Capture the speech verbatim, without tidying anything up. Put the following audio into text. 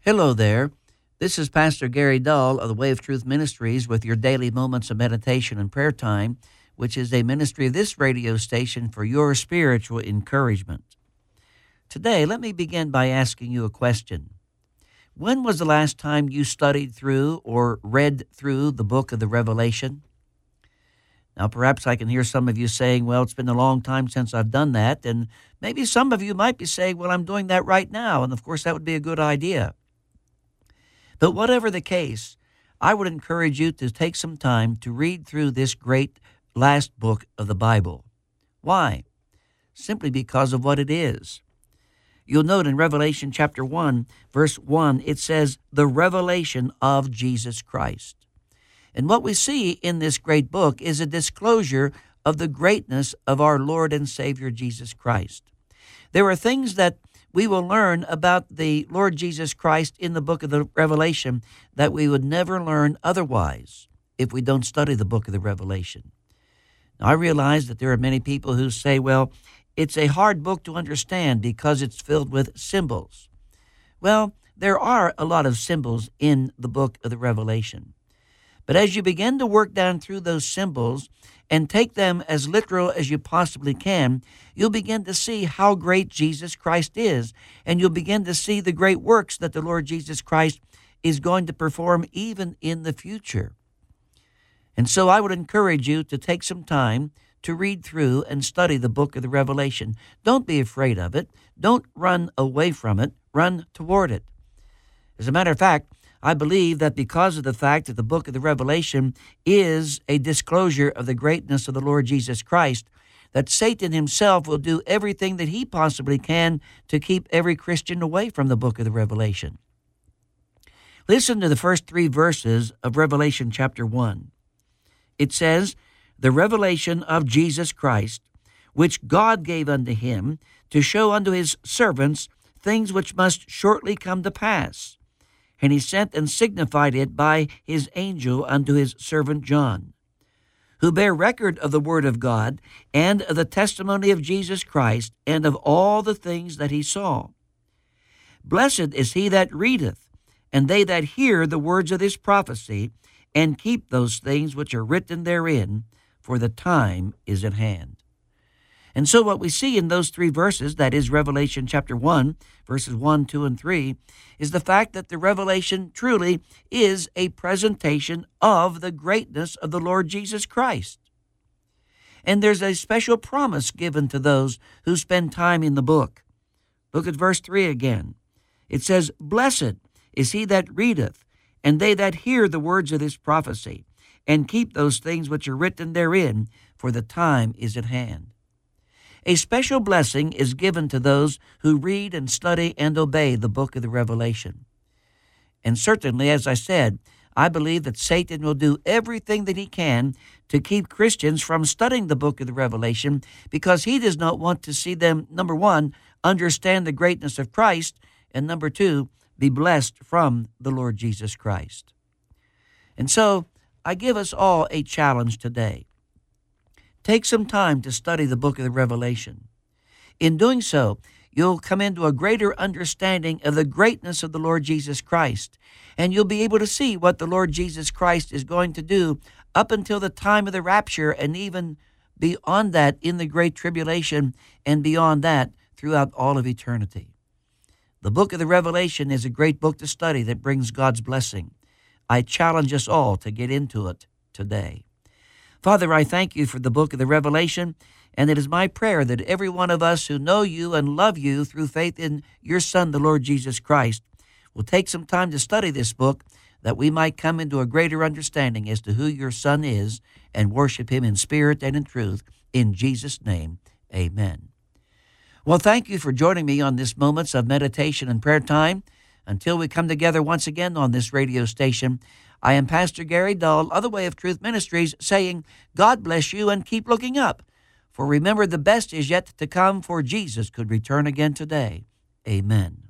Hello there. This is Pastor Gary Dull of the Way of Truth Ministries with your daily moments of meditation and prayer time, which is a ministry of this radio station for your spiritual encouragement. Today, let me begin by asking you a question. When was the last time you studied through or read through the book of the Revelation? Now, perhaps I can hear some of you saying, well, it's been a long time since I've done that, and maybe some of you might be saying, well, I'm doing that right now, and of course that would be a good idea. But whatever the case, I would encourage you to take some time to read through this great last book of the Bible. Why? Simply because of what it is. You'll note in Revelation chapter one, verse one, it says, the revelation of Jesus Christ. And what we see in this great book is a disclosure of the greatness of our Lord and Savior Jesus Christ. There are things that we will learn about the Lord Jesus Christ in the book of the Revelation that we would never learn otherwise if we don't study the book of the Revelation. Now, I realize that there are many people who say, well, it's a hard book to understand because it's filled with symbols. Well, there are a lot of symbols in the book of the Revelation. But as you begin to work down through those symbols and take them as literal as you possibly can, you'll begin to see how great Jesus Christ is, and you'll begin to see the great works that the Lord Jesus Christ is going to perform even in the future. And so I would encourage you to take some time to read through and study the book of the Revelation. Don't be afraid of it. Don't run away from it. Run toward it. As a matter of fact, I believe that because of the fact that the book of the Revelation is a disclosure of the greatness of the Lord Jesus Christ, that Satan himself will do everything that he possibly can to keep every Christian away from the book of the Revelation. Listen to the first three verses of Revelation chapter one. It says, the revelation of Jesus Christ, which God gave unto him to show unto his servants things which must shortly come to pass. And he sent and signified it by his angel unto his servant John, who bear record of the word of God and of the testimony of Jesus Christ and of all the things that he saw. Blessed is he that readeth, and they that hear the words of this prophecy, and keep those things which are written therein, for the time is at hand. And so what we see in those three verses, that is Revelation chapter one, verses one, two, and three, is the fact that the revelation truly is a presentation of the greatness of the Lord Jesus Christ. And there's a special promise given to those who spend time in the book. Look at verse three again. It says, blessed is he that readeth, and they that hear the words of this prophecy, and keep those things which are written therein, for the time is at hand. A special blessing is given to those who read and study and obey the book of the Revelation. And certainly, as I said, I believe that Satan will do everything that he can to keep Christians from studying the book of the Revelation because he does not want to see them, number one, understand the greatness of Christ, and number two, be blessed from the Lord Jesus Christ. And so, I give us all a challenge today. Take some time to study the book of the Revelation. In doing so, you'll come into a greater understanding of the greatness of the Lord Jesus Christ, and you'll be able to see what the Lord Jesus Christ is going to do up until the time of the rapture, and even beyond that in the great tribulation, and beyond that throughout all of eternity. The book of the Revelation is a great book to study that brings God's blessing. I challenge us all to get into it today. Father, I thank you for the book of the Revelation, and it is my prayer that every one of us who know you and love you through faith in your Son, the Lord Jesus Christ, will take some time to study this book, that we might come into a greater understanding as to who your Son is and worship him in spirit and in truth. In Jesus' name, amen. Well, thank you for joining me on this Moments of Meditation and Prayer Time. Until we come together once again on this radio station, I am Pastor Gary Dull of the Way of Truth Ministries saying, God bless you and keep looking up. For remember, the best is yet to come, for Jesus could return again today. Amen.